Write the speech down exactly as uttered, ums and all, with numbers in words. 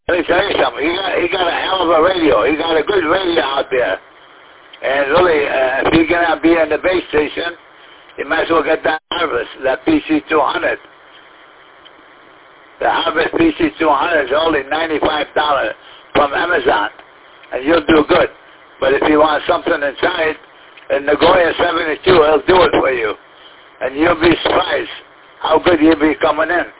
Let me tell you something. He got, he got a hell of a radio. He got a good radio out there. And really, uh, if you're going to be in the base station, you might as well get that Harvest, that P C two hundred. The Harvest P C two hundred is only ninety-five dollars from Amazon, and you'll do good. But if you want something inside, the Nagoya seventy-two, he'll do it for you. And you'll be surprised how good you'll be coming in.